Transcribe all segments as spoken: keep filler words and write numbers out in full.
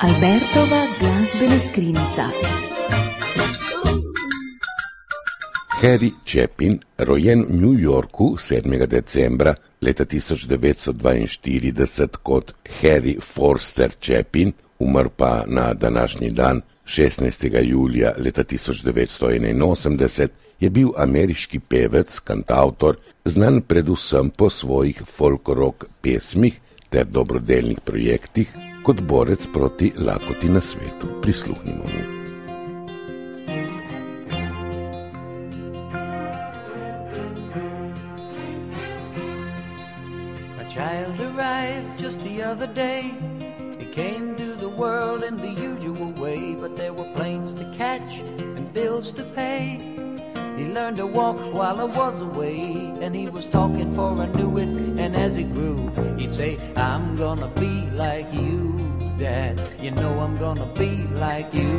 Albertova glazbena skrinjica. Harry Chapin, rojen v New Yorku sedmega decembra leta tisoč devetsto dvainštirideset kot Harry Forster Chapin, umr pa na današnji dan šestnajstega julija leta tisoč devetsto enainosemdeset, je bil ameriški pevec, kantavtor, znan predvsem po svojih folk-rock pesmih ter dobrodelnih projektih kot borec proti lakoti na svetu. Prisluhnimo mu. Child arrived just the other day. He came to the world in the usual way, but there were planes to catch and bills to pay. He learned to walk while I was away, and he was talking for I knew it, and as he grew, he'd say, I'm gonna be like you, Dad, you know I'm gonna be like you.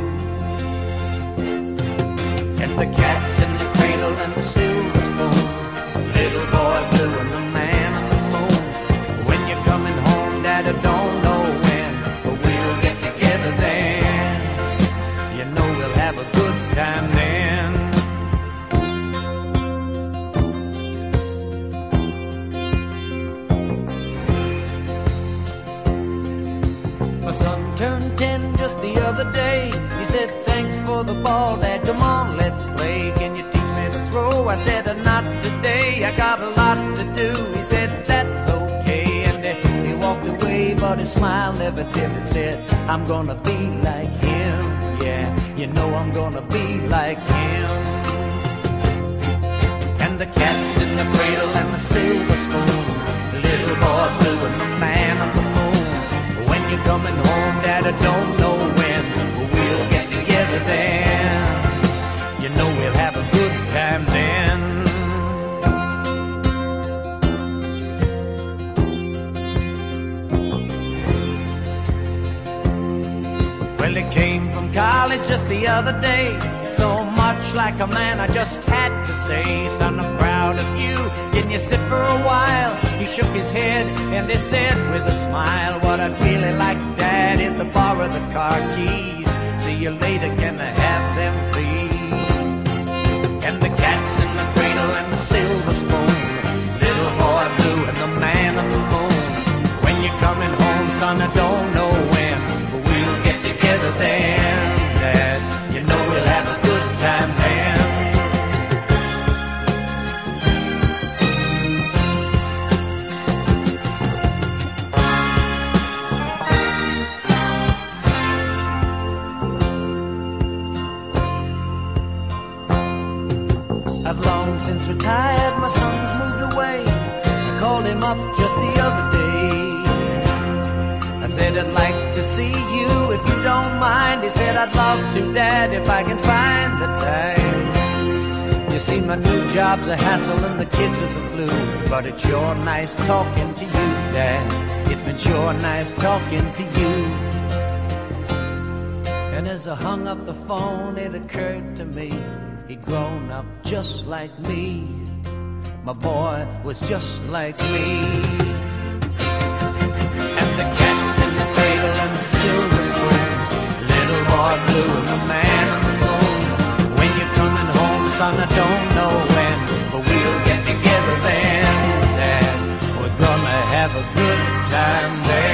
And the cat's in the cradle and the silver spoon, little boy blue and the man on the moon. When you're coming home, Dad, I don't know when, but we'll get together then. You know we'll have a good time then. My son turned ten just the other day. He said, thanks for the ball, Dad, come on, let's play. Can you teach me to throw? I said, not today, I got a lot to do. He said, that's okay, and he walked away, but his smile never dimmed. Said, I'm gonna be like him, yeah, you know I'm gonna be like him. And the cat's in the cradle and the silver spoon, the little boy blue and the man on the moon. When you're coming home, Dad, I don't know when, but we'll get together then. You know we'll have a good time then. Well, he came from college just the other day, so much like a man I just had to say, son, I'm proud of you, can you sit for a while? He shook his head and he said with a smile, what I'd really like, Dad, is to borrow the car keys. See you later, can I have them please? And the cat's in the cradle and the silver spoon, little boy blue and the man on the moon. When you're coming home, son, I don't know when, but we'll get together then, Dad, you know we'll have a good time then. I've long since retired, my son's moved away. I called him up just the other day. I said, I'd like to see you if you don't mind. He said, I'd love to, Dad, if I can find the time. You see, my new job's a hassle and the kids are the flu, but it's sure nice talking to you, Dad. It's been sure nice talking to you. And as I hung up the phone, it occurred to me, he'd grown up just like me. My boy was just like me. And the cat's in the cradle and the silver spoon, little boy blue and the man on the moon. When you're coming home, son, I don't know when, but we'll get together then, Dad. We're gonna have a good time there.